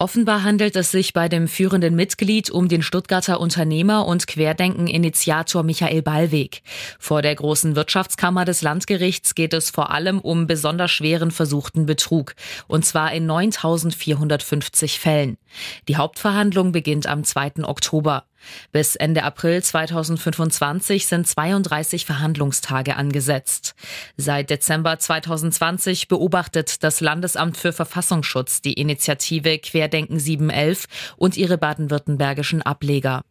Offenbar handelt es sich bei dem führenden Mitglied um den Stuttgarter Unternehmer und Querdenken-Initiator Michael Ballweg. Vor der Großen Wirtschaftskammer des Landgerichts geht es vor allem um besonders schweren versuchten Betrug, und zwar in 9.450 Fällen. Die Hauptverhandlung beginnt am 2. Oktober. Bis Ende April 2025 sind 32 Verhandlungstage angesetzt. Seit Dezember 2020 beobachtet das Landesamt für Verfassungsschutz die Initiative Querdenken 711 und ihre baden-württembergischen Ableger.